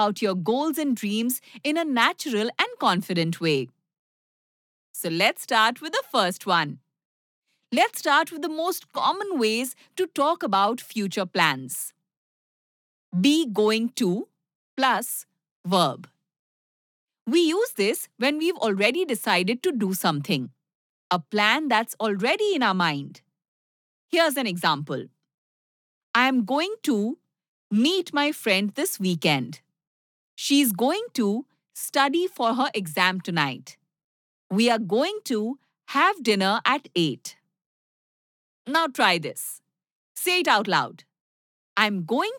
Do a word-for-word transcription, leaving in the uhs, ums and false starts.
about your goals and dreams in a natural and confident way. So let's start with the first one. Let's start with the most common ways to talk about future plans. Be going to plus verb. We use this when we've already decided to do something, a plan that's already in our mind. Here's an example. I am going to meet my friend this weekend. She's going to study for her exam tonight. We are going to have dinner at eight. Now try this. Say it out loud. I'm going